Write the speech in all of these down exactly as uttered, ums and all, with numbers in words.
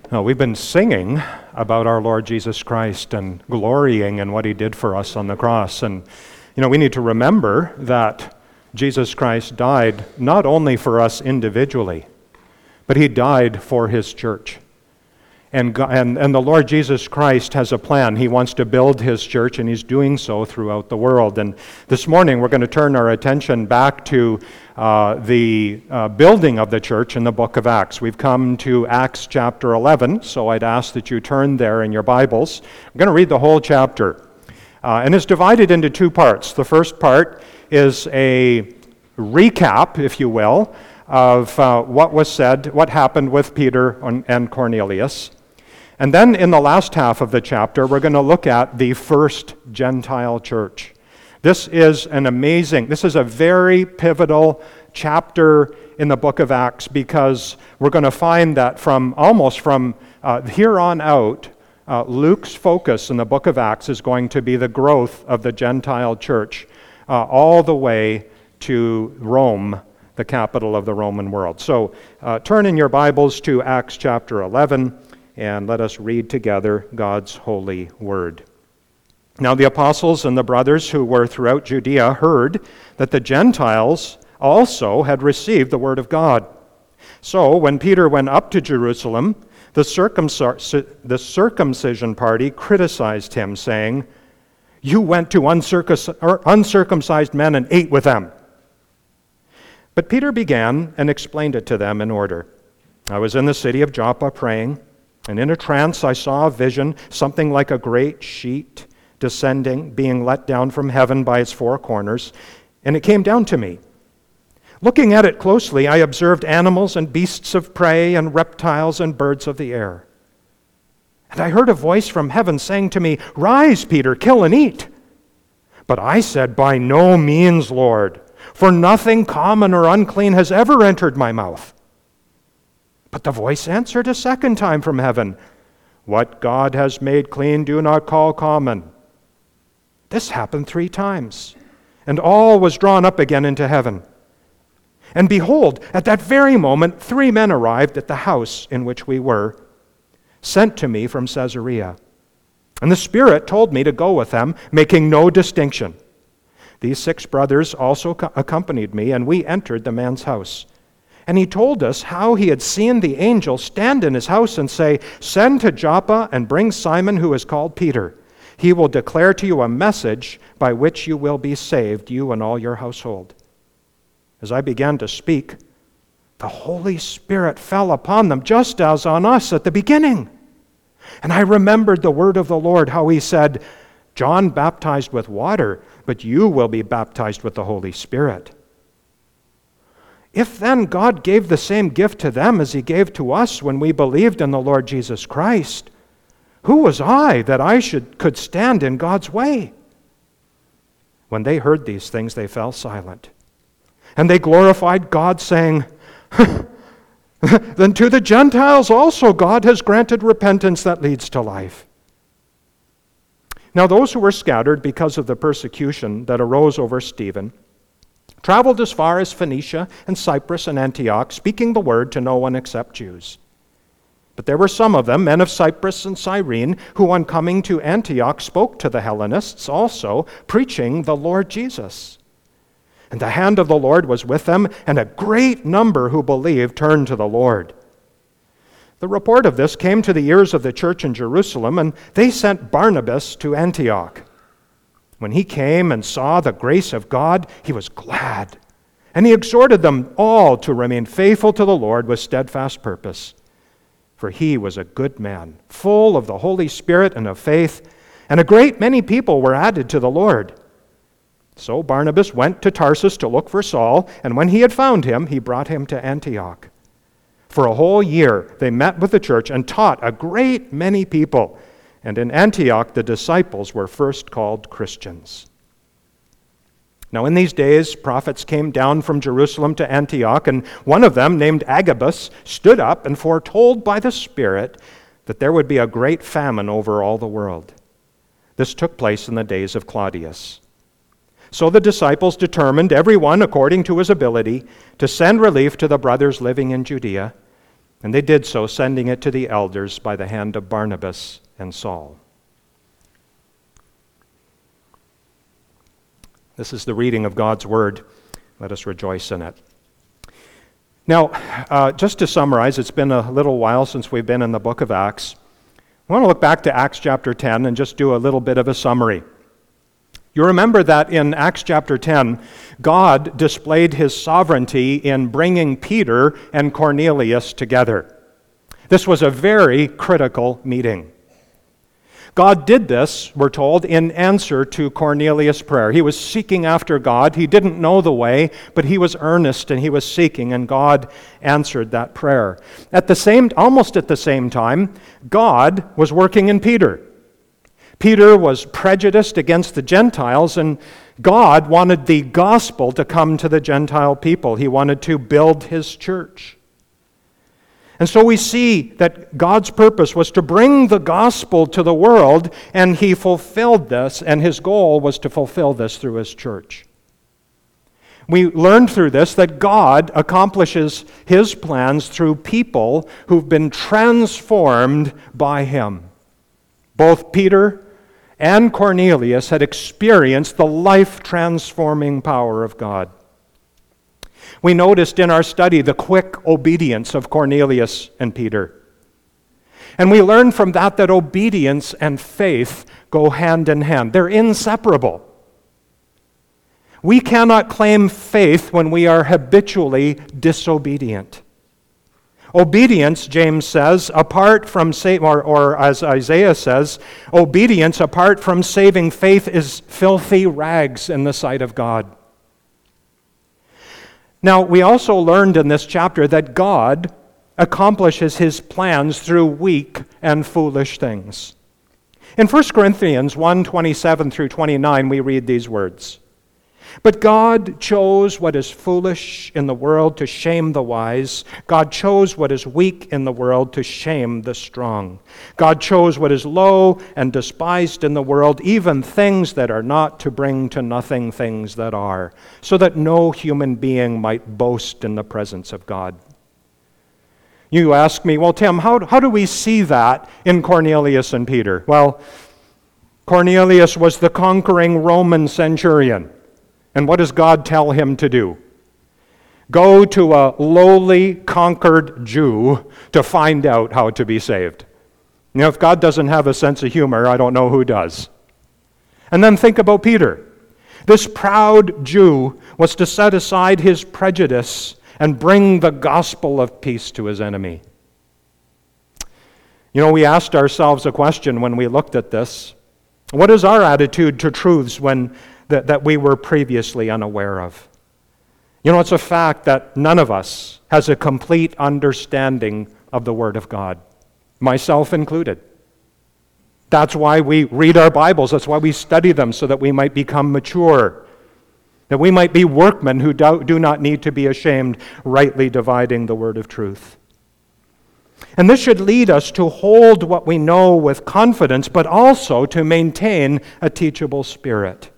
Now, we've been singing about our Lord Jesus Christ and glorying in what he did for us on the cross. And, you know, we need to remember that Jesus Christ died not only for us individually, but he died for his church. And, God, and, and the Lord Jesus Christ has a plan. He wants to build his church, and he's doing so throughout the world. And this morning, we're going to turn our attention back to uh, the uh, building of the church in the book of Acts. We've come to Acts chapter eleven, so I'd ask that you turn there in your Bibles. I'm going to read the whole chapter. Uh, and it's divided into two parts. The first part is a recap, if you will, of uh, what was said, what happened with Peter and Cornelius. And then in the last half of the chapter, we're going to look at the first Gentile church. This is an amazing, this is a very pivotal chapter in the book of Acts, because we're going to find that from almost from uh, here on out, uh, Luke's focus in the book of Acts is going to be the growth of the Gentile church uh, all the way to Rome, the capital of the Roman world. So uh, turn in your Bibles to Acts chapter eleven, and let us read together God's holy word. Now the apostles and the brothers who were throughout Judea heard that the Gentiles also had received the word of God. So when Peter went up to Jerusalem, the, circumc- the circumcision party criticized him, saying, "You went to uncircum- uncircumcised men and ate with them." But Peter began and explained it to them in order. "I was in the city of Joppa praying, and in a trance I saw a vision, something like a great sheet descending, being let down from heaven by its four corners, and it came down to me. Looking at it closely, I observed animals and beasts of prey and reptiles and birds of the air. And I heard a voice from heaven saying to me, 'Rise, Peter, kill and eat.' But I said, 'By no means, Lord, for nothing common or unclean has ever entered my mouth.' But the voice answered a second time from heaven, 'What God has made clean, do not call common.' This happened three times, and all was drawn up again into heaven. And behold, at that very moment, three men arrived at the house in which we were, sent to me from Caesarea. And the Spirit told me to go with them, making no distinction. These six brothers also accompanied me, and we entered the man's house. And he told us how he had seen the angel stand in his house and say, 'Send to Joppa and bring Simon, who is called Peter. He will declare to you a message by which you will be saved, you and all your household.' As I began to speak, the Holy Spirit fell upon them, just as on us at the beginning. And I remembered the word of the Lord, how he said, 'John baptized with water, but you will be baptized with the Holy Spirit.' If then God gave the same gift to them as he gave to us when we believed in the Lord Jesus Christ, who was I that I should could stand in God's way?" When they heard these things, they fell silent. And they glorified God, saying, "Then to the Gentiles also God has granted repentance that leads to life." Now those who were scattered because of the persecution that arose over Stephen traveled as far as Phoenicia and Cyprus and Antioch, speaking the word to no one except Jews. But there were some of them, men of Cyprus and Cyrene, who on coming to Antioch spoke to the Hellenists also, preaching the Lord Jesus. And the hand of the Lord was with them, and a great number who believed turned to the Lord. The report of this came to the ears of the church in Jerusalem, and they sent Barnabas to Antioch. When he came and saw the grace of God, he was glad, and he exhorted them all to remain faithful to the Lord with steadfast purpose. For he was a good man, full of the Holy Spirit and of faith, and a great many people were added to the Lord. So Barnabas went to Tarsus to look for Saul, and when he had found him, he brought him to Antioch. For a whole year they met with the church and taught a great many people, and in Antioch the disciples were first called Christians. Now in these days prophets came down from Jerusalem to Antioch, and one of them, named Agabus, stood up and foretold by the Spirit that there would be a great famine over all the world. This took place in the days of Claudius. So the disciples determined, every one according to his ability, to send relief to the brothers living in Judea. And they did so, sending it to the elders by the hand of Barnabas and Saul. This is the reading of God's word. Let us rejoice in it. Now, uh, just to summarize, it's been a little while since we've been in the book of Acts. I want to look back to Acts chapter ten and just do a little bit of a summary. You remember that in Acts chapter ten, God displayed his sovereignty in bringing Peter and Cornelius together. This was a very critical meeting. God did this, we're told, in answer to Cornelius' prayer. He was seeking after God. He didn't know the way, but he was earnest and he was seeking, and God answered that prayer. At the same, almost at the same time, God was working in Peter. Peter was prejudiced against the Gentiles, and God wanted the gospel to come to the Gentile people. He wanted to build his church. And so we see that God's purpose was to bring the gospel to the world, and he fulfilled this, and his goal was to fulfill this through his church. We learned through this that God accomplishes his plans through people who've been transformed by him. Both Peter and Cornelius had experienced the life-transforming power of God. We noticed in our study the quick obedience of Cornelius and Peter. And we learned from that that obedience and faith go hand in hand. They're inseparable. We cannot claim faith when we are habitually disobedient. Obedience, James says, apart from, sa- or, or as Isaiah says, obedience apart from saving faith is filthy rags in the sight of God. Now, we also learned in this chapter that God accomplishes his plans through weak and foolish things. In First Corinthians one, twenty-seven through twenty-nine, we read these words. But God chose what is foolish in the world to shame the wise. God chose what is weak in the world to shame the strong. God chose what is low and despised in the world, even things that are not, to bring to nothing things that are, so that no human being might boast in the presence of God. You ask me, well, Tim, how, how do we see that in Cornelius and Peter? Well, Cornelius was the conquering Roman centurion. And what does God tell him to do? Go to a lowly, conquered Jew to find out how to be saved. You know, if God doesn't have a sense of humor, I don't know who does. And then think about Peter. This proud Jew was to set aside his prejudice and bring the gospel of peace to his enemy. You know, we asked ourselves a question when we looked at this. What is our attitude to truths when That, that we were previously unaware of? You know, it's a fact that none of us has a complete understanding of the Word of God, myself included. That's why we read our Bibles. That's why we study them, so that we might become mature, that we might be workmen who do, do not need to be ashamed, rightly dividing the word of truth. And this should lead us to hold what we know with confidence, but also to maintain a teachable spirit.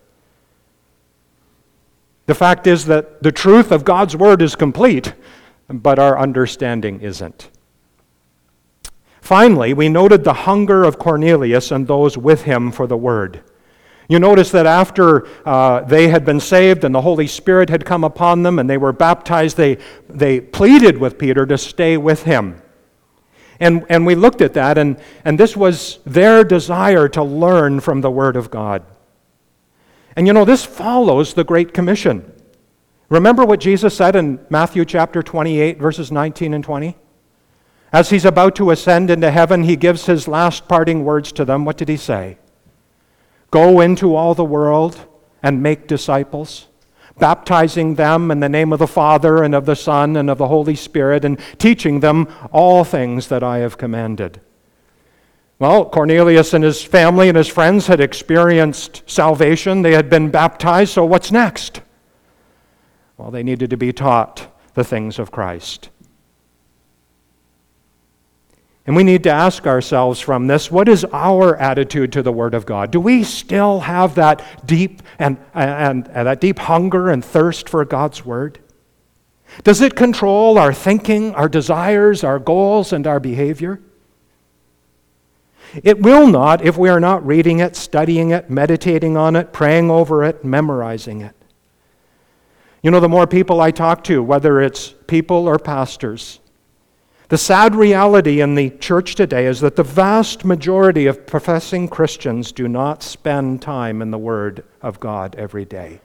The fact is that the truth of God's Word is complete, but our understanding isn't. Finally, we noted the hunger of Cornelius and those with him for the Word. You notice that after uh, they had been saved and the Holy Spirit had come upon them and they were baptized, they, they pleaded with Peter to stay with him. And, and we looked at that, and, and this was their desire to learn from the Word of God. And you know, this follows the Great Commission. Remember what Jesus said in Matthew chapter twenty-eight, verses nineteen and twenty? As he's about to ascend into heaven, he gives his last parting words to them. What did he say? Go into all the world and make disciples, baptizing them in the name of the Father and of the Son and of the Holy Spirit, and teaching them all things that I have commanded. Well, Cornelius and his family and his friends had experienced salvation. They had been baptized, so what's next? Well, they needed to be taught the things of Christ. And we need to ask ourselves from this, what is our attitude to the Word of God? Do we still have that deep and, and, and that deep hunger and thirst for God's Word? Does it control our thinking, our desires, our goals, and our behavior? It will not if we are not reading it, studying it, meditating on it, praying over it, memorizing it. You know, the more people I talk to, whether it's people or pastors, the sad reality in the church today is that the vast majority of professing Christians do not spend time in the Word of God every day.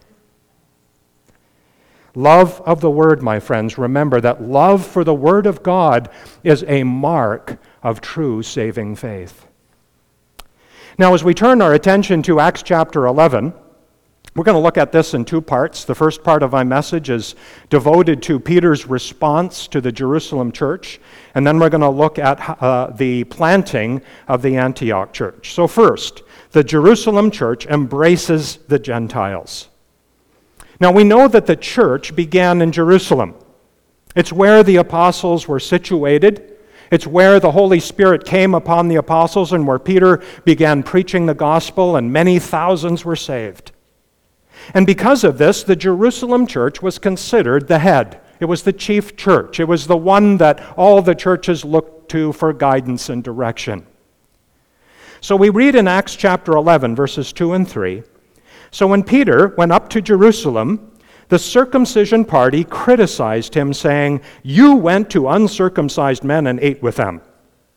Love of the Word, my friends, remember that love for the Word of God is a mark of true saving faith. Now, as we turn our attention to Acts chapter eleven, we're going to look at this in two parts. The first part of my message is devoted to Peter's response to the Jerusalem church, and then we're going to look at uh, the planting of the Antioch church. So first, the Jerusalem church embraces the Gentiles. Now, we know that the church began in Jerusalem. It's where the apostles were situated. It's where the Holy Spirit came upon the apostles and where Peter began preaching the gospel, and many thousands were saved. And because of this, the Jerusalem church was considered the head. It was the chief church. It was the one that all the churches looked to for guidance and direction. So we read in Acts chapter eleven, verses two and three, "So when Peter went up to Jerusalem, the circumcision party criticized him, saying, 'You went to uncircumcised men and ate with them.'"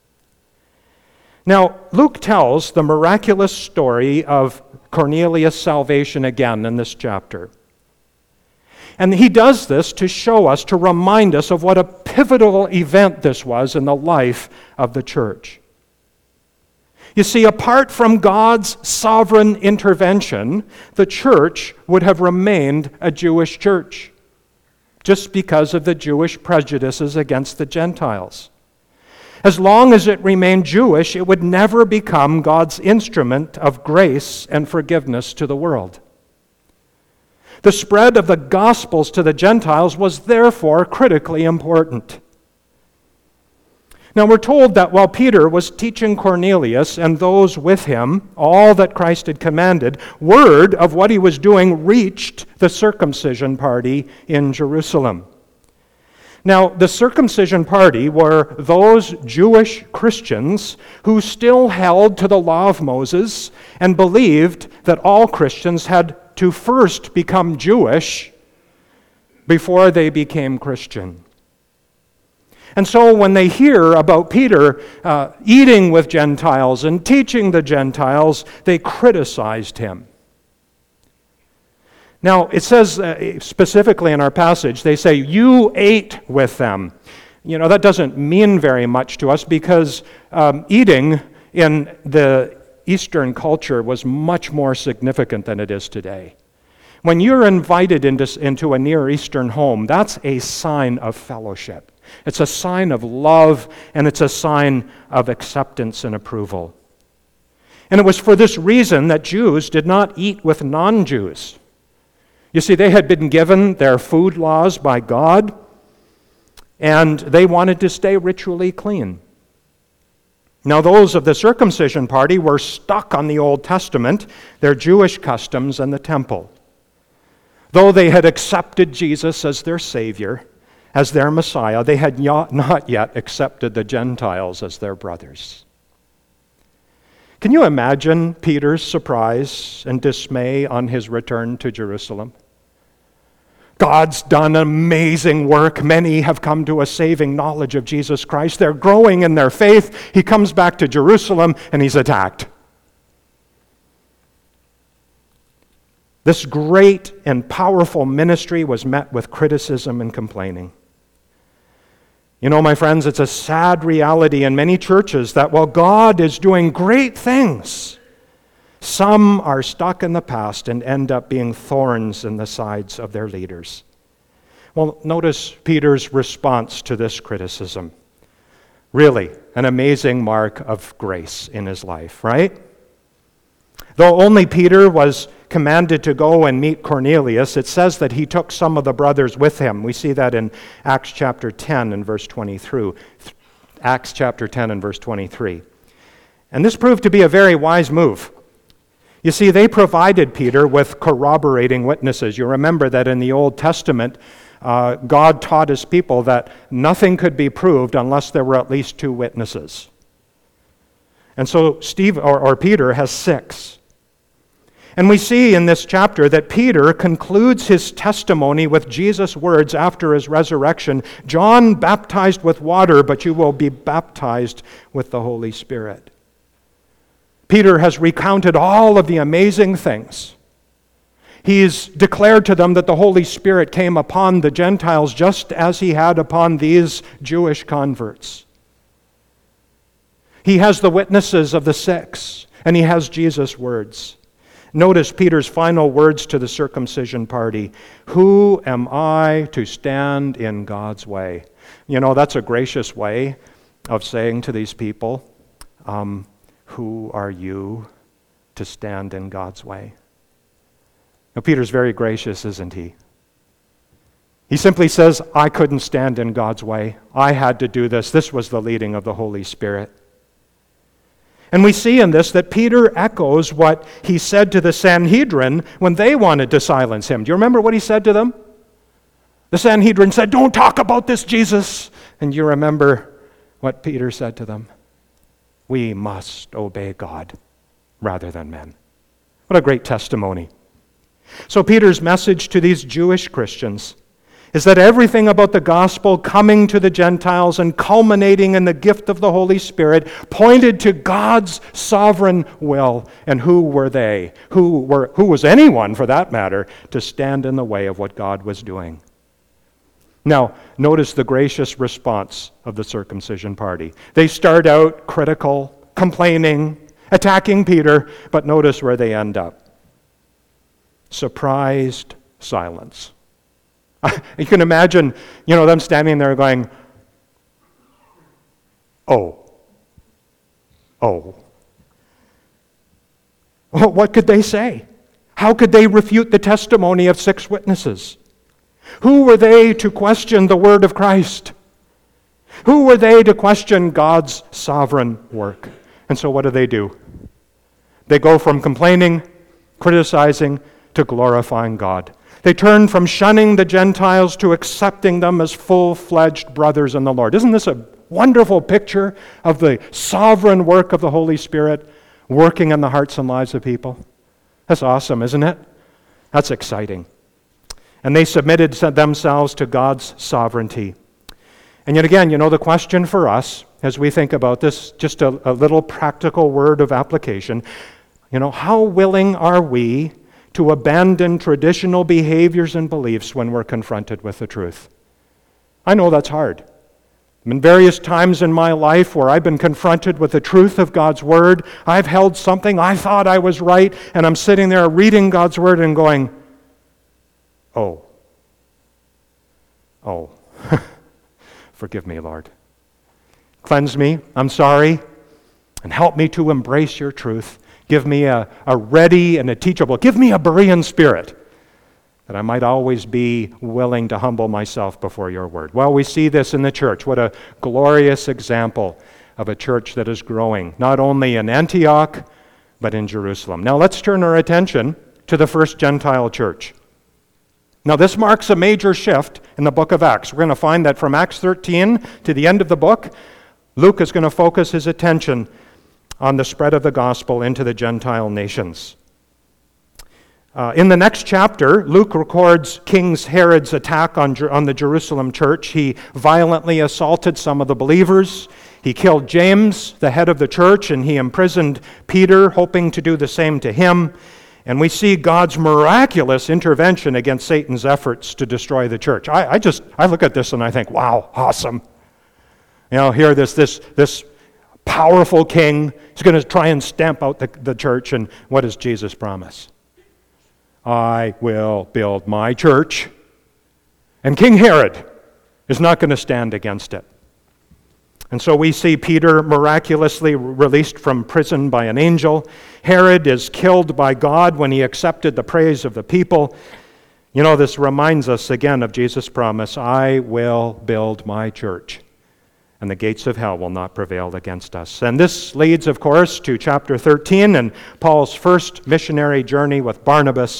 Now, Luke tells the miraculous story of Cornelius' salvation again in this chapter. And he does this to show us, to remind us of what a pivotal event this was in the life of the church. You see, apart from God's sovereign intervention, the church would have remained a Jewish church, just because of the Jewish prejudices against the Gentiles. As long as it remained Jewish, it would never become God's instrument of grace and forgiveness to the world. The spread of the Gospels to the Gentiles was therefore critically important. Now we're told that while Peter was teaching Cornelius and those with him all that Christ had commanded, word of what he was doing reached the circumcision party in Jerusalem. Now, the circumcision party were those Jewish Christians who still held to the law of Moses and believed that all Christians had to first become Jewish before they became Christian. And so when they hear about Peter uh, eating with Gentiles and teaching the Gentiles, they criticized him. Now, it says uh, specifically in our passage, they say, "You ate with them." You know, that doesn't mean very much to us because um, eating in the Eastern culture was much more significant than it is today. When you're invited into, into a Near Eastern home, that's a sign of fellowship. It's a sign of love, and it's a sign of acceptance and approval. And it was for this reason that Jews did not eat with non-Jews. You see, they had been given their food laws by God, and they wanted to stay ritually clean. Now, those of the circumcision party were stuck on the Old Testament, their Jewish customs, and the temple. Though they had accepted Jesus as their Savior, as their Messiah, they had not yet accepted the Gentiles as their brothers. Can you imagine Peter's surprise and dismay on his return to Jerusalem? God's done amazing work. Many have come to a saving knowledge of Jesus Christ. They're growing in their faith. He comes back to Jerusalem and he's attacked. This great and powerful ministry was met with criticism and complaining. You know, my friends, it's a sad reality in many churches that while God is doing great things, some are stuck in the past and end up being thorns in the sides of their leaders. Well, notice Peter's response to this criticism. Really, an amazing mark of grace in his life, right? Though only Peter was commanded to go and meet Cornelius, it says that he took some of the brothers with him. We see that in Acts chapter ten and verse twenty-three. Acts chapter ten and verse twenty-three. And this proved to be a very wise move. You see, they provided Peter with corroborating witnesses. You remember that in the Old Testament, uh, God taught his people that nothing could be proved unless there were at least two witnesses. And so Steve or, or Peter has six. And we see in this chapter that Peter concludes his testimony with Jesus' words after his resurrection, John baptized with water, but you will be baptized with the Holy Spirit. Peter has recounted all of the amazing things. He's declared to them that the Holy Spirit came upon the Gentiles just as he had upon these Jewish converts. He has the witnesses of the six, and he has Jesus' words. Notice Peter's final words to the circumcision party. Who am I to stand in God's way? You know, that's a gracious way of saying to these people, um, who are you to stand in God's way? Now, Peter's very gracious, isn't he? He simply says, I couldn't stand in God's way. I had to do this. This was the leading of the Holy Spirit. And we see in this that Peter echoes what he said to the Sanhedrin when they wanted to silence him. Do you remember what he said to them? The Sanhedrin said, don't talk about this Jesus. And you remember what Peter said to them? We must obey God rather than men. What a great testimony. So Peter's message to these Jewish Christians is that everything about the gospel coming to the Gentiles and culminating in the gift of the Holy Spirit pointed to God's sovereign will. And who were they? Who were, who was anyone, for that matter, to stand in the way of what God was doing? Now, notice the gracious response of the circumcision party. They start out critical, complaining, attacking Peter, but notice where they end up. Surprised silence. You can imagine, you know, them standing there going, oh, oh. Well, what could they say? How could they refute the testimony of six witnesses? Who were they to question the word of Christ? Who were they to question God's sovereign work? And so what do they do? They go from complaining, criticizing, to glorifying God. They turn from shunning the Gentiles to accepting them as full-fledged brothers in the Lord. Isn't this a wonderful picture of the sovereign work of the Holy Spirit working in the hearts and lives of people? That's awesome, isn't it? That's exciting. And they submitted themselves to God's sovereignty. And yet again, you know, the question for us, as we think about this, just a, a little practical word of application, you know, how willing are we to abandon traditional behaviors and beliefs when we're confronted with the truth? I know that's hard. In various times in my life where I've been confronted with the truth of God's Word, I've held something, I thought I was right, and I'm sitting there reading God's Word and going, oh, oh, forgive me, Lord. Cleanse me, I'm sorry, and help me to embrace your truth. Give me a, a ready and a teachable, give me a Berean spirit, that I might always be willing to humble myself before your word. Well, we see this in the church. What a glorious example of a church that is growing, not only in Antioch, but in Jerusalem. Now let's turn our attention to the first Gentile church. Now this marks a major shift in the book of Acts. We're going to find that from Acts thirteen to the end of the book, Luke is going to focus his attention on the spread of the gospel into the Gentile nations. Uh, in the next chapter, Luke records King Herod's attack on, on the Jerusalem church. He violently assaulted some of the believers. He killed James, the head of the church, and he imprisoned Peter, hoping to do the same to him. And we see God's miraculous intervention against Satan's efforts to destroy the church. I, I just, I look at this and I think, wow, awesome. You know, here this, this, this powerful king is going to try and stamp out the, the church, and what does Jesus promise? I will build my church, and King Herod is not going to stand against it. And so we see Peter miraculously released from prison by an angel. Herod is killed by God when he accepted the praise of the people. You know, this reminds us again of Jesus' promise, I will build my church, and the gates of hell will not prevail against us. And this leads, of course, to chapter thirteen and Paul's first missionary journey with Barnabas.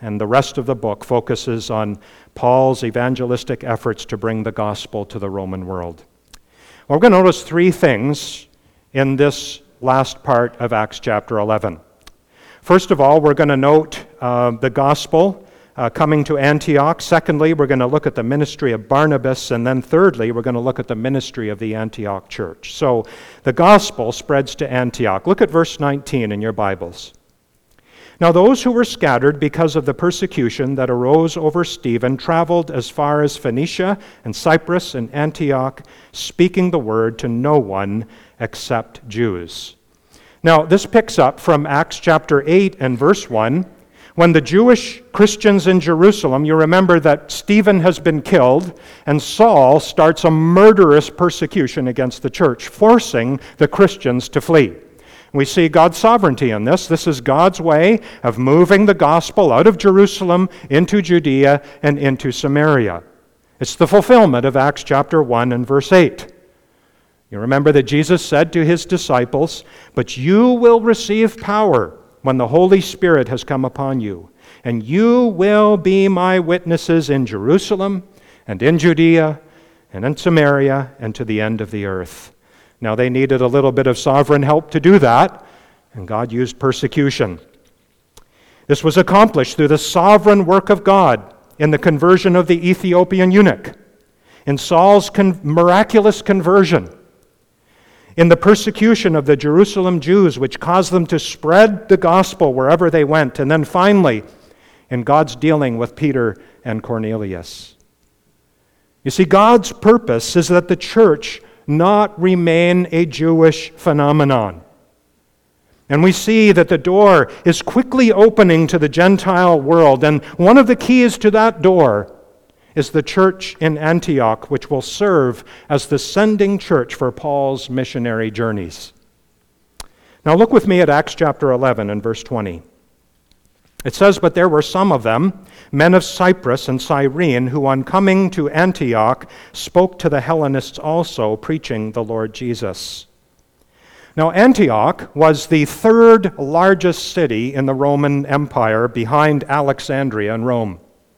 And the rest of the book focuses on Paul's evangelistic efforts to bring the gospel to the Roman world. Well, we're going to notice three things in this last part of Acts chapter eleven. First of all, we're going to note uh, the gospel uh, coming to Antioch. Secondly, we're going to look at the ministry of Barnabas. And then thirdly, we're going to look at the ministry of the Antioch church. So the gospel spreads to Antioch. Look at verse nineteen in your Bibles. Now those who were scattered because of the persecution that arose over Stephen traveled as far as Phoenicia and Cyprus and Antioch, speaking the word to no one except Jews. Now this picks up from Acts chapter eight and verse one. When the Jewish Christians in Jerusalem, you remember that Stephen has been killed, and Saul starts a murderous persecution against the church, forcing the Christians to flee. We see God's sovereignty in this. This is God's way of moving the gospel out of Jerusalem into Judea and into Samaria. It's the fulfillment of Acts chapter one and verse eight. You remember that Jesus said to his disciples, "But you will receive power when the Holy Spirit has come upon you, and you will be my witnesses in Jerusalem and in Judea and in Samaria and to the end of the earth." Now, they needed a little bit of sovereign help to do that, and God used persecution. This was accomplished through the sovereign work of God in the conversion of the Ethiopian eunuch, in Saul's con- miraculous conversion, in the persecution of the Jerusalem Jews, which caused them to spread the gospel wherever they went, and then finally, in God's dealing with Peter and Cornelius. You see, God's purpose is that the church not remain a Jewish phenomenon. And we see that the door is quickly opening to the Gentile world, and one of the keys to that door is the church in Antioch, which will serve as the sending church for Paul's missionary journeys. Now look with me at Acts chapter eleven and verse twenty. It says, "But there were some of them, men of Cyprus and Cyrene, who on coming to Antioch spoke to the Hellenists also, preaching the Lord Jesus." Now Antioch was the third largest city in the Roman Empire behind Alexandria and Rome.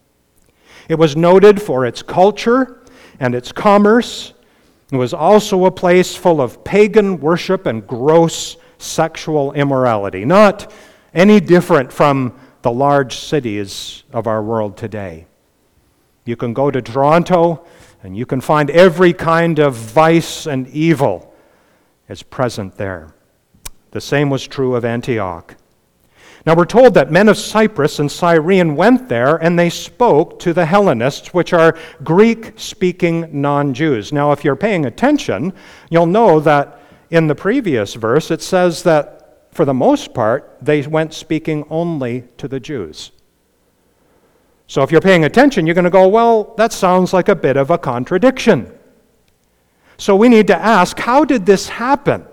It was noted for its culture and its commerce. It was also a place full of pagan worship and gross sexual immorality, not any different from the large cities of our world today. You can go to Toronto and you can find every kind of vice and evil is present there. The same was true of Antioch. Now we're told that men of Cyprus and Cyrene went there and they spoke to the Hellenists, which are Greek-speaking non-Jews. Now if you're paying attention, you'll know that in the previous verse it says that for the most part, they went speaking only to the Jews. So if you're paying attention, you're going to go, well, that sounds like a bit of a contradiction. So we need to ask, how did this happen?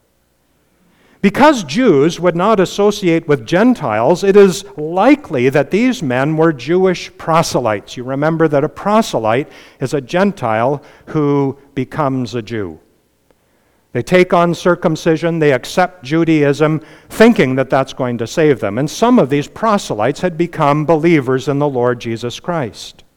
Because Jews would not associate with Gentiles, it is likely that these men were Jewish proselytes. You remember that a proselyte is a Gentile who becomes a Jew. They take on circumcision, they accept Judaism, thinking that that's going to save them. And some of these proselytes had become believers in the Lord Jesus Christ.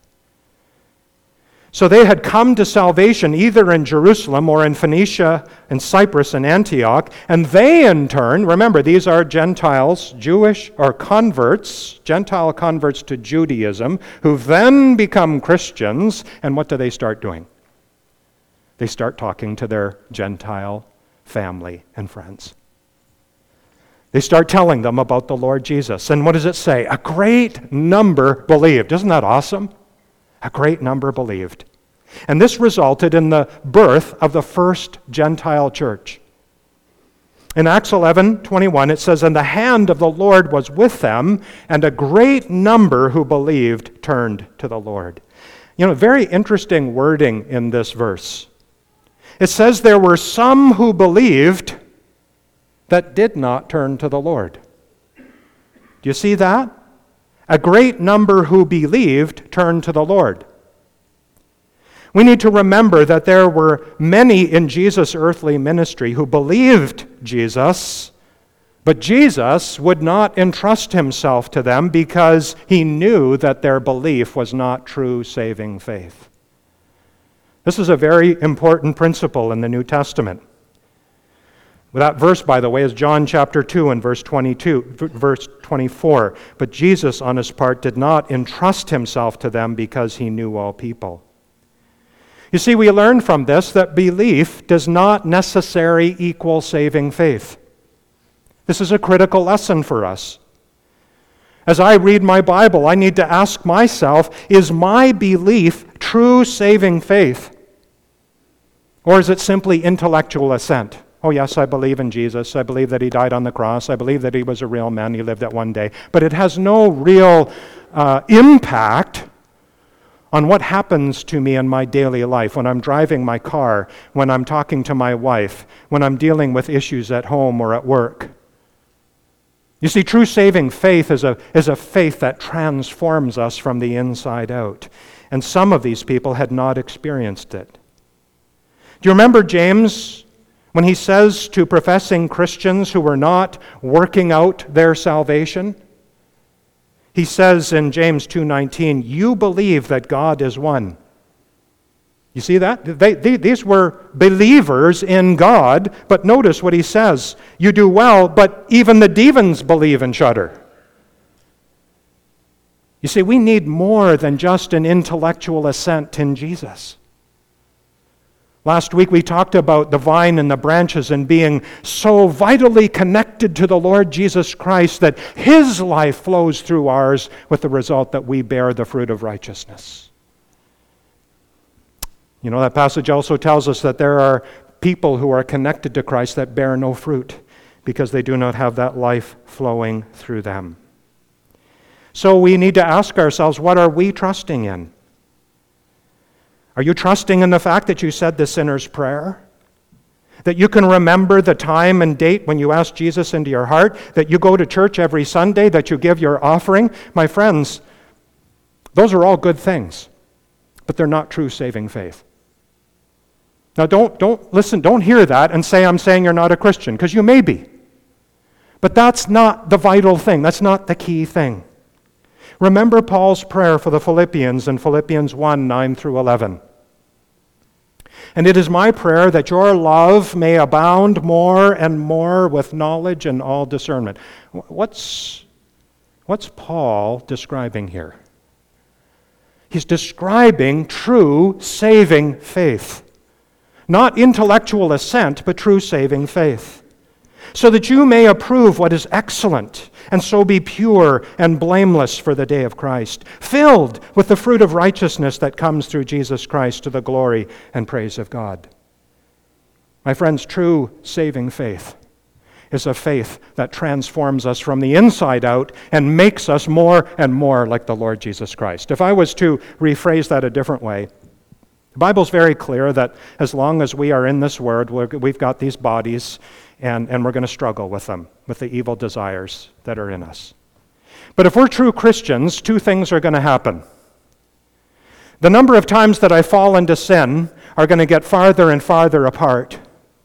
So they had come to salvation either in Jerusalem or in Phoenicia and Cyprus and Antioch, and they in turn, remember these are Gentiles, Jewish or converts, Gentile converts to Judaism, who then become Christians, and what do they start doing? They start talking to their Gentile family and friends. They start telling them about the Lord Jesus. And what does it say? A great number believed. Isn't that awesome? A great number believed. And this resulted in the birth of the first Gentile church. In Acts eleven twenty-one, it says, "And the hand of the Lord was with them, and a great number who believed turned to the Lord." You know, very interesting wording in this verse. It says there were some who believed that did not turn to the Lord. Do you see that? A great number who believed turned to the Lord. We need to remember that there were many in Jesus' earthly ministry who believed Jesus, But Jesus would not entrust himself to them because he knew that their belief was not true saving faith. This is a very important principle in the New Testament. That verse, by the way, is John chapter two and verse twenty-two, verse twenty-four. But Jesus, on his part, did not entrust himself to them because he knew all people. You see, we learn from this that belief does not necessarily equal saving faith. This is a critical lesson for us. As I read my Bible, I need to ask myself, is my belief true saving faith? Or is it simply intellectual assent? Oh yes, I believe in Jesus. I believe that he died on the cross. I believe that he was a real man. He lived that one day. But it has no real uh, impact on what happens to me in my daily life, when I'm driving my car, when I'm talking to my wife, when I'm dealing with issues at home or at work. You see, true saving faith is a, is a faith that transforms us from the inside out. And some of these people had not experienced it. Do you remember James when he says to professing Christians who were not working out their salvation? He says in James two nineteen, you believe that God is one. You see that? They, they, these were believers in God, but notice what he says. You do well, but even the demons believe and shudder. You see, we need more than just an intellectual assent in Jesus. Last week we talked about the vine and the branches and being so vitally connected to the Lord Jesus Christ that his life flows through ours, with the result that we bear the fruit of righteousness. You know, that passage also tells us that there are people who are connected to Christ that bear no fruit because they do not have that life flowing through them. So we need to ask ourselves, what are we trusting in? Are you trusting in the fact that you said the sinner's prayer? That you can remember the time and date when you asked Jesus into your heart? That you go to church every Sunday? That you give your offering? My friends, those are all good things, but they're not true saving faith. Now don't, don't listen, don't hear that and say I'm saying you're not a Christian, because you may be. But that's not the vital thing. That's not the key thing. Remember Paul's prayer for the Philippians in Philippians one, nine through eleven. And it is my prayer that your love may abound more and more with knowledge and all discernment. What's, what's Paul describing here? He's describing true saving faith. Not intellectual assent, but true saving faith. So that you may approve what is excellent, and so be pure and blameless for the day of Christ, filled with the fruit of righteousness that comes through Jesus Christ to the glory and praise of God. My friends, true saving faith is a faith that transforms us from the inside out and makes us more and more like the Lord Jesus Christ. If I was to rephrase that a different way, the Bible's very clear that as long as we are in this world, we're, we've got these bodies, and, and we're going to struggle with them, with the evil desires that are in us. But if we're true Christians, two things are going to happen. The number of times that I fall into sin are going to get farther and farther apart.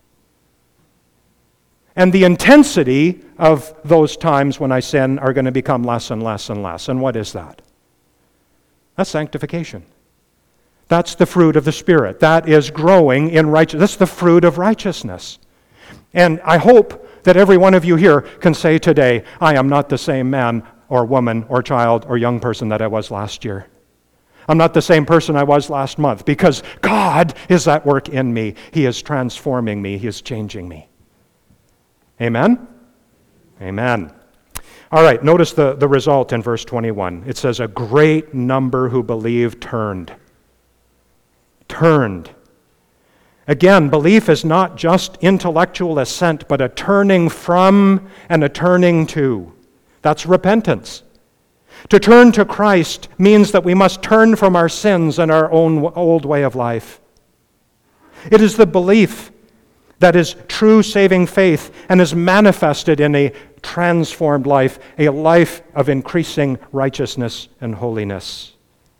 And the intensity of those times when I sin are going to become less and less and less. And what is that? That's sanctification. That's the fruit of the Spirit. That is growing in righteousness. That's the fruit of righteousness. And I hope that every one of you here can say today, I am not the same man or woman or child or young person that I was last year. I'm not the same person I was last month, because God is at work in me. He is transforming me. He is changing me. Amen? Amen. All right, notice the, the result in verse twenty-one. It says, a great number who believed turned. Turned. Again, belief is not just intellectual assent, but a turning from and a turning to. That's repentance. To turn to Christ means that we must turn from our sins and our own old way of life. It is the belief that is true saving faith and is manifested in a transformed life, a life of increasing righteousness and holiness.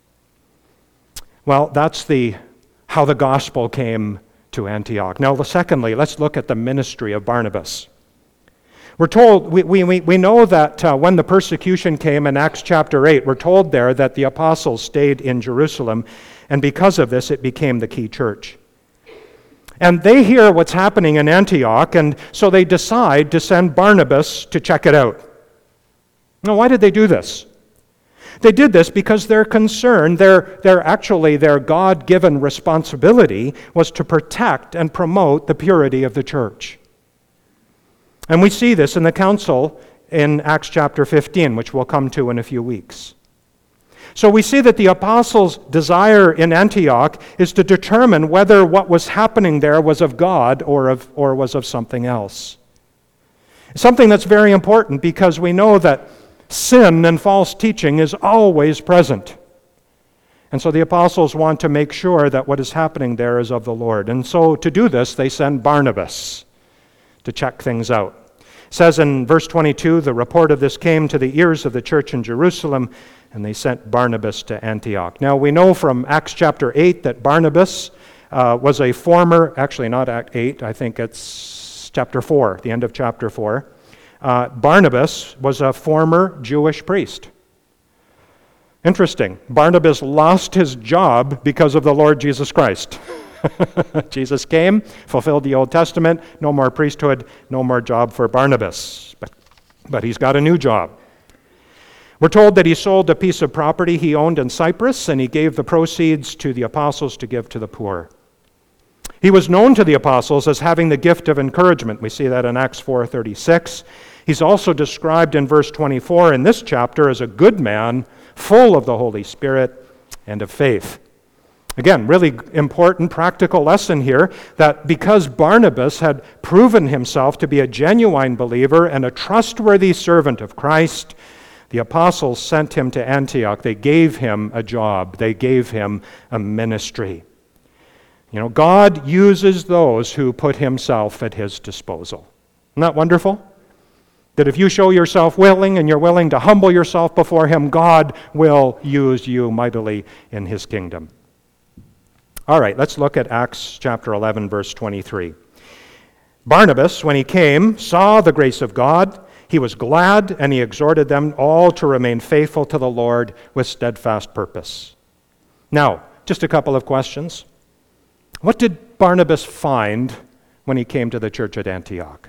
Well, that's the how the gospel came to Antioch. Now, secondly, let's look at the ministry of Barnabas. We're told, we, we, we know that uh, when the persecution came in Acts chapter eight, we're told there that the apostles stayed in Jerusalem, and because of this, it became the key church. And they hear what's happening in Antioch, and so they decide to send Barnabas to check it out. Now, why did they do this? They did this because their concern, their, their actually their God-given responsibility, was to protect and promote the purity of the church. And we see this in the council in Acts chapter fifteen, which we'll come to in a few weeks. So we see that the apostles' desire in Antioch is to determine whether what was happening there was of God or of or was of something else. Something that's very important because we know that sin and false teaching is always present. And so the apostles want to make sure that what is happening there is of the Lord. And so to do this, they send Barnabas to check things out. It says in verse twenty-two, the report of this came to the ears of the church in Jerusalem, and they sent Barnabas to Antioch. Now we know from Acts chapter eight that Barnabas uh, was a former, actually not Act eight, I think it's chapter four, the end of chapter four. Uh, Barnabas was a former Jewish priest. Interesting. Barnabas lost his job because of the Lord Jesus Christ. Jesus came, fulfilled the Old Testament, no more priesthood, no more job for Barnabas. But, but he's got a new job. We're told that he sold a piece of property he owned in Cyprus, and he gave the proceeds to the apostles to give to the poor. He was known to the apostles as having the gift of encouragement. We see that in Acts four thirty-six. He's also described in verse twenty-four in this chapter as a good man, full of the Holy Spirit and of faith. Again, really important practical lesson here that because Barnabas had proven himself to be a genuine believer and a trustworthy servant of Christ, the apostles sent him to Antioch. They gave him a job. They gave him a ministry. You know, God uses those who put himself at his disposal. Isn't that wonderful? That if you show yourself willing and you're willing to humble yourself before him, God will use you mightily in his kingdom. All right, let's look at Acts chapter eleven, verse twenty-three. Barnabas, when he came, saw the grace of God. He was glad, and he exhorted them all to remain faithful to the Lord with steadfast purpose. Now, just a couple of questions. What did Barnabas find when he came to the church at Antioch?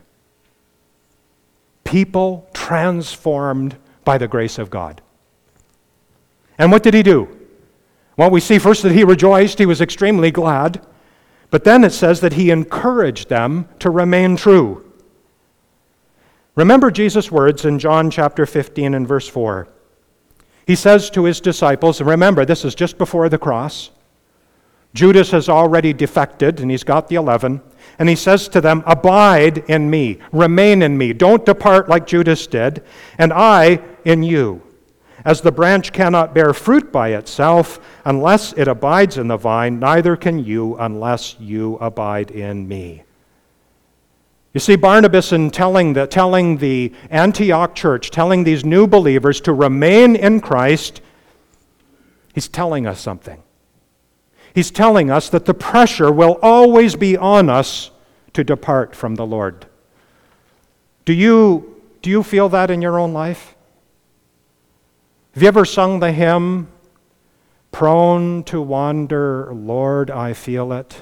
People transformed by the grace of God. And what did he do? Well, we see first that he rejoiced, he was extremely glad, but then it says that he encouraged them to remain true. Remember Jesus' words in John chapter fifteen and verse four. He says to his disciples, and remember, this is just before the cross. Judas has already defected, and he's got the eleven. And he says to them, abide in me, remain in me, don't depart like Judas did, and I in you. As the branch cannot bear fruit by itself unless it abides in the vine, neither can you unless you abide in me. You see, Barnabas, in telling the, telling the Antioch church, telling these new believers to remain in Christ, he's telling us something. He's telling us that the pressure will always be on us to depart from the Lord. Do you, do you feel that in your own life? Have you ever sung the hymn, prone to wander, Lord, I feel it,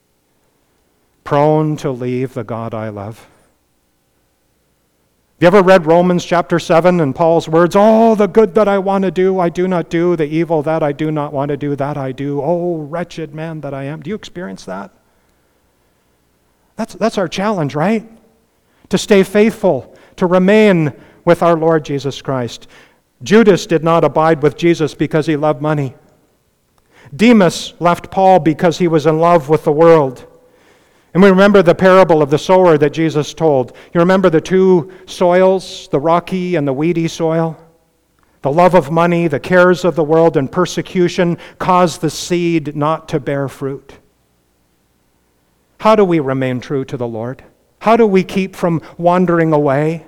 prone to leave the God I love? Have you ever read Romans chapter seven and Paul's words, oh, the good that I want to do, I do not do, the evil that I do not want to do, that I do, oh, wretched man that I am. Do you experience that? That's, that's our challenge, right? To stay faithful, to remain with our Lord Jesus Christ. Judas did not abide with Jesus because he loved money. Demas left Paul because he was in love with the world. And we remember the parable of the sower that Jesus told. You remember the two soils, the rocky and the weedy soil? The love of money, the cares of the world, and persecution caused the seed not to bear fruit. How do we remain true to the Lord? How do we keep from wandering away?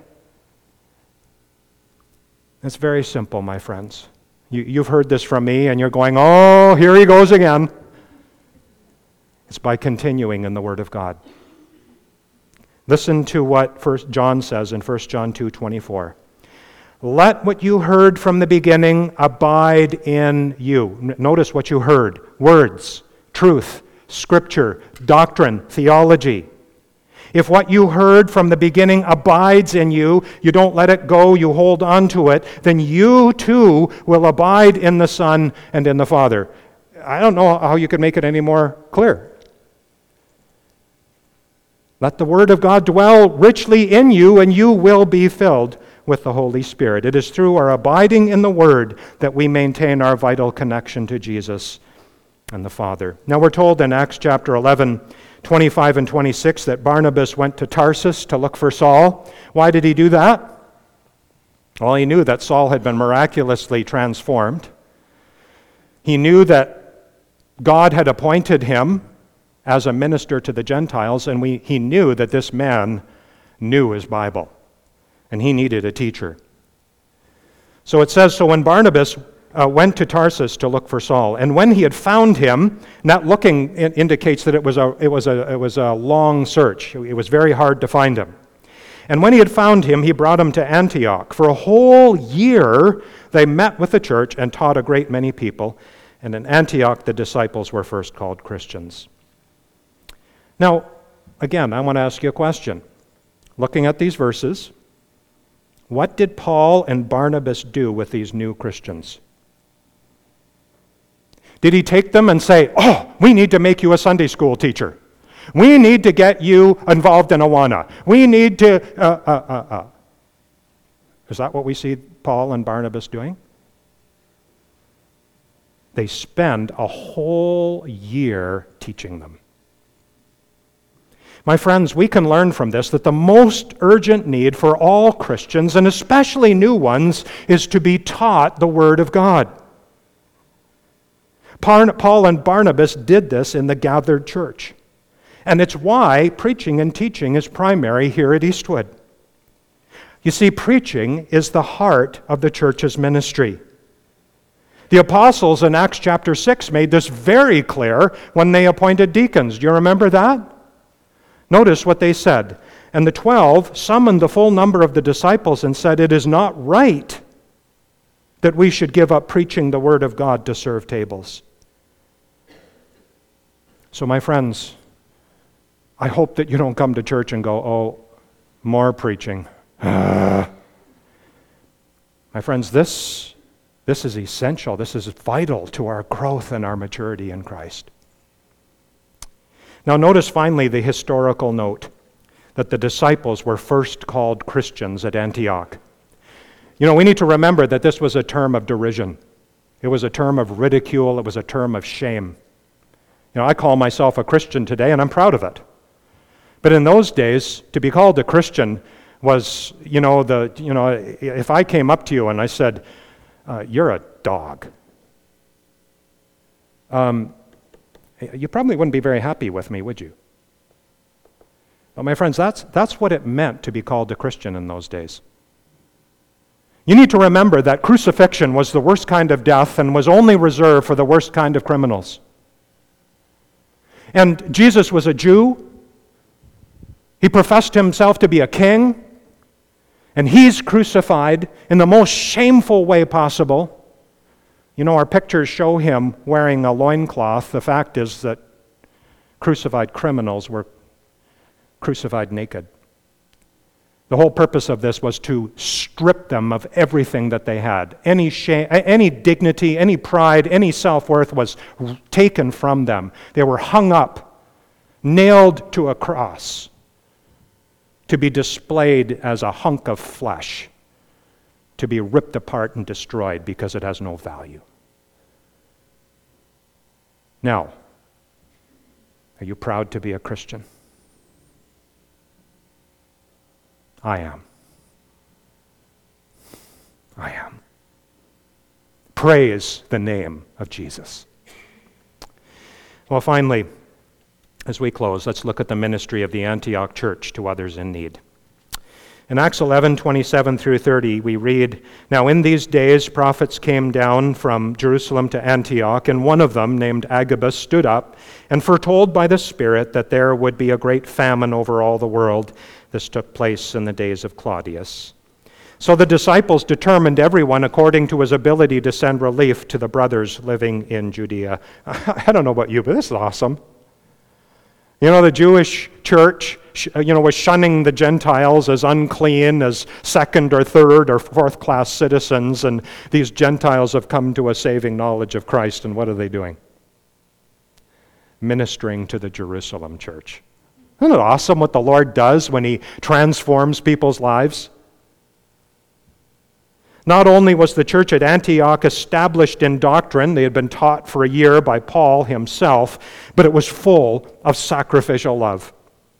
It's very simple, my friends. You, you've heard this from me, and you're going, oh, here he goes again. It's by continuing in the Word of God. Listen to what First John says in First John two twenty-four. Let what you heard from the beginning abide in you. N- Notice what you heard. Words, truth, scripture, doctrine, theology. If what you heard from the beginning abides in you, you don't let it go, you hold on to it, then you too will abide in the Son and in the Father. I don't know how you could make it any more clear. Let the Word of God dwell richly in you, and you will be filled with the Holy Spirit. It is through our abiding in the Word that we maintain our vital connection to Jesus and the Father. Now we're told in Acts chapter eleven, twenty-five and twenty-six that Barnabas went to Tarsus to look for Saul. Why did he do that? Well, he knew that Saul had been miraculously transformed. He knew that God had appointed him as a minister to the Gentiles, and we, he knew that this man knew his Bible, and he needed a teacher. So it says, so when Barnabas uh, went to Tarsus to look for Saul, and when he had found him, and that looking in, indicates that it was a it was a it was a long search. It was very hard to find him. And when he had found him, he brought him to Antioch. For a whole year they met with the church and taught a great many people. And in Antioch the disciples were first called Christians. Now, again, I want to ask you a question. Looking at these verses, what did Paul and Barnabas do with these new Christians? Did he take them and say, oh, we need to make you a Sunday school teacher. We need to get you involved in Awana. We need to... Uh, uh, uh, uh. Is that what we see Paul and Barnabas doing? They spend a whole year teaching them. My friends, we can learn from this that the most urgent need for all Christians, and especially new ones, is to be taught the Word of God. Paul and Barnabas did this in the gathered church. And it's why preaching and teaching is primary here at Eastwood. You see, preaching is the heart of the church's ministry. The apostles in Acts chapter six made this very clear when they appointed deacons. Do you remember that? Notice what they said. And the twelve summoned the full number of the disciples and said, it is not right that we should give up preaching the Word of God to serve tables. So my friends, I hope that you don't come to church and go, oh, more preaching. My friends, this, this is essential. This is vital to our growth and our maturity in Christ. Now notice finally the historical note that the disciples were first called Christians at Antioch. You know, we need to remember that this was a term of derision. It was a term of ridicule. It was a term of shame. You know, I call myself a Christian today, and I'm proud of it. But in those days, to be called a Christian was, you know, the you know, if I came up to you and I said, uh, "You're a dog," um, you probably wouldn't be very happy with me, would you? But my friends, that's that's what it meant to be called a Christian in those days. You need to remember that crucifixion was the worst kind of death and was only reserved for the worst kind of criminals. And Jesus was a Jew. He professed himself to be a king. And he's crucified in the most shameful way possible. You know, our pictures show him wearing a loincloth. The fact is that crucified criminals were crucified naked. The whole purpose of this was to strip them of everything that they had. Any shame, any dignity, any pride, any self-worth was taken from them. They were hung up, nailed to a cross, to be displayed as a hunk of flesh, to be ripped apart and destroyed because it has no value. Now, are you proud to be a Christian? I am. I am. Praise the name of Jesus. Well, finally, as we close, let's look at the ministry of the Antioch church to others in need. In Acts eleven, twenty-seven through thirty, we read, "Now in these days prophets came down from Jerusalem to Antioch, and one of them, named Agabus, stood up and foretold by the Spirit that there would be a great famine over all the world, This took place in the days of Claudius. So the disciples determined everyone according to his ability to send relief to the brothers living in Judea. I don't know about you, but this is awesome. You know, the Jewish church, you know, was shunning the Gentiles as unclean, as second or third or fourth class citizens, and these Gentiles have come to a saving knowledge of Christ, and what are they doing? Ministering to the Jerusalem church. Isn't it awesome what the Lord does when he transforms people's lives? Not only was the church at Antioch established in doctrine, they had been taught for a year by Paul himself, but it was full of sacrificial love.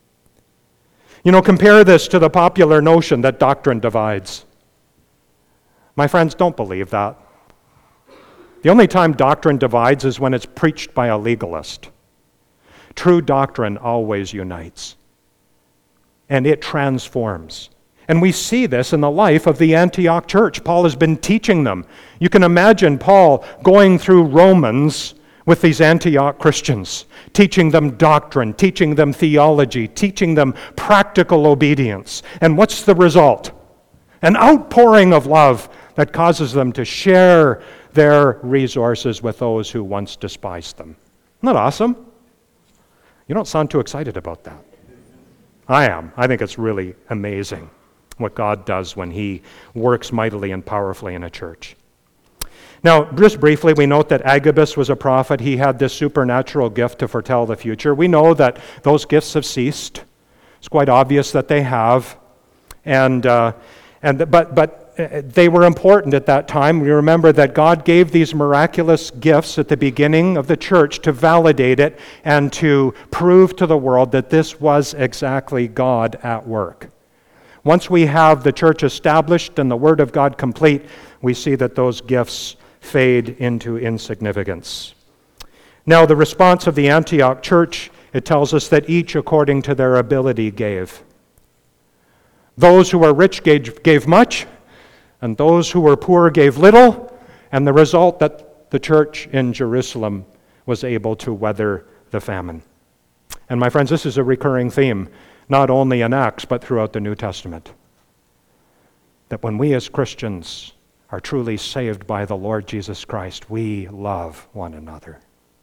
You know, compare this to the popular notion that doctrine divides. My friends, don't believe that. The only time doctrine divides is when it's preached by a legalist. True doctrine always unites, and it transforms. And we see this in the life of the Antioch church. Paul has been teaching them. You can imagine Paul going through Romans with these Antioch Christians, teaching them doctrine, teaching them theology, teaching them practical obedience. And what's the result? An outpouring of love that causes them to share their resources with those who once despised them. Isn't that awesome? You don't sound too excited about that. I am. I think it's really amazing what God does when he works mightily and powerfully in a church. Now, just briefly, we note that Agabus was a prophet. He had this supernatural gift to foretell the future. We know that those gifts have ceased. It's quite obvious that they have. And, uh, and but, but they were important at that time. We remember that God gave these miraculous gifts at the beginning of the church to validate it and to prove to the world that this was exactly God at work. Once we have the church established and the Word of God complete, we see that those gifts fade into insignificance. Now, the response of the Antioch church, it tells us that each according to their ability gave. Those who were rich gave, gave much, and those who were poor gave little, and the result that the church in Jerusalem was able to weather the famine. And my friends, this is a recurring theme, not only in Acts, but throughout the New Testament. That when we as Christians are truly saved by the Lord Jesus Christ, we love one another.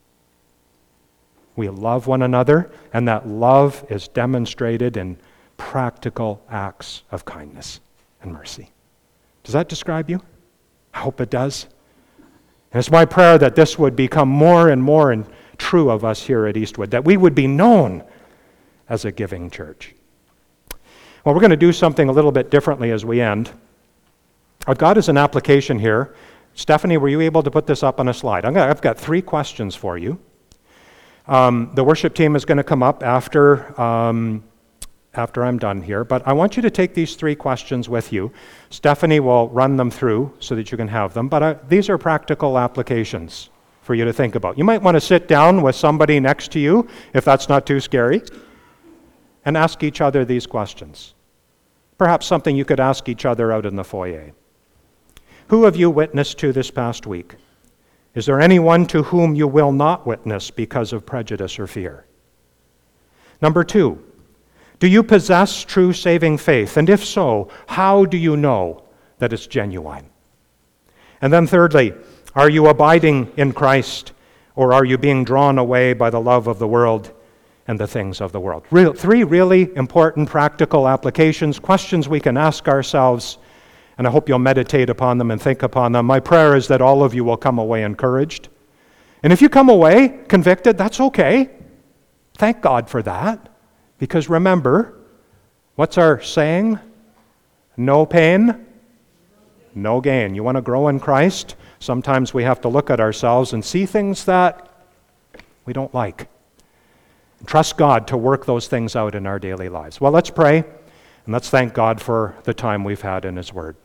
We love one another, and that love is demonstrated in practical acts of kindness and mercy. Does that describe you? I hope it does. And it's my prayer that this would become more and more and true of us here at Eastwood, that we would be known as a giving church. Well, we're going to do something a little bit differently as we end. I've got as an application here. Stephanie, were you able to put this up on a slide? I'm gonna, I've got three questions for you. Um, the worship team is going to come up after, um, after I'm done here, but I want you to take these three questions with you. Stephanie will run them through so that you can have them, but uh, these are practical applications for you to think about. You might want to sit down with somebody next to you, if that's not too scary, and ask each other these questions. Perhaps something you could ask each other out in the foyer. Who have you witnessed to this past week? Is there anyone to whom you will not witness because of prejudice or fear? Number two, do you possess true saving faith? And if so, how do you know that it's genuine? And then thirdly, are you abiding in Christ, or are you being drawn away by the love of the world and the things of the world? Real, three really important practical applications, questions we can ask ourselves, and I hope you'll meditate upon them and think upon them. My prayer is that all of you will come away encouraged. And if you come away convicted, that's okay. Thank God for that. Because remember, what's our saying? No pain, no gain. You want to grow in Christ? Sometimes we have to look at ourselves and see things that we don't like. Trust God to work those things out in our daily lives. Well, let's pray, and let's thank God for the time we've had in His Word.